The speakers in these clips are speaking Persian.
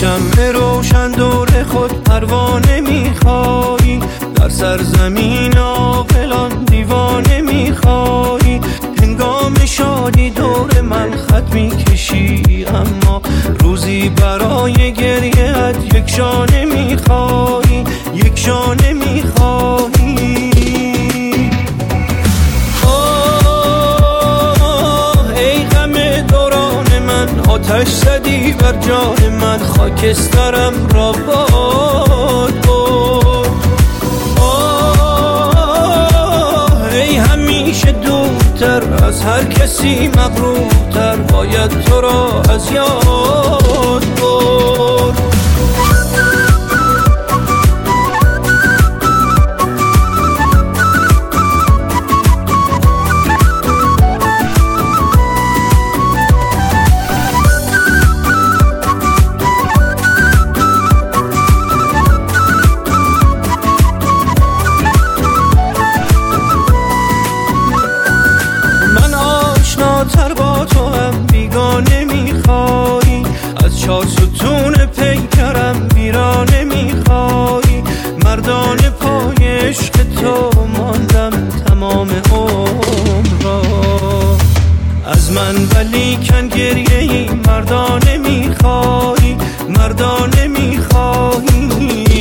شمع روشن دور خود پروانه میخوایی، در سرزمین عاقلان دیوانه میخوایی. هنگام شادی دور من خط میکشی، اما روزی برای گریه‌ات یک شانه میخوایی، یک شانه میخوایی. ای غم دوران من، آتش زدی بر جان من، خاکسترم را باد برد. ای همیشه دورتر از هر کسی مغرورتر، باید تو را از یاد برد. تر با تو هم بیگانه میخوایی، از چار ستون پیکرم ویرانه میخوایی. مردانه پای عشق تو ماندم تمام عمر را، از من ولیکن گریه ای مردانه میخوایی، مردانه میخوایی.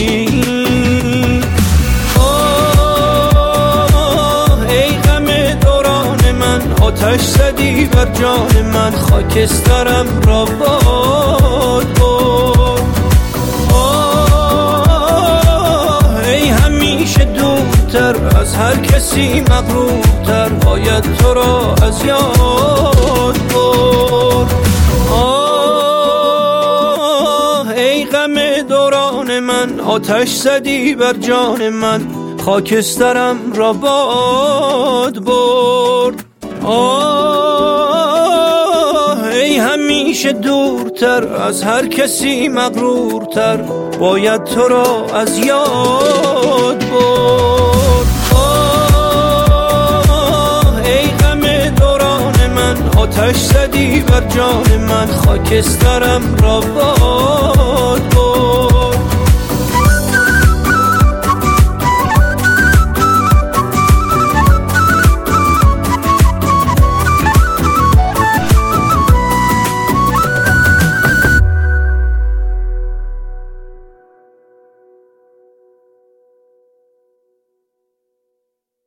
آتش زدی بر جان من، خاکسترم را باد برد. ای همیشه دورتر از هر کسی مغرورتر، باید تو را از یاد برد. ای غم دوران من، آتش زدی بر جان من، خاکسترم را باد برد. ای همیشه دورتر از هر کسی مغرورتر، باید تو را از یاد برد. ای غم دوران من، آتش زدی بر جان من، خاکسترم را باد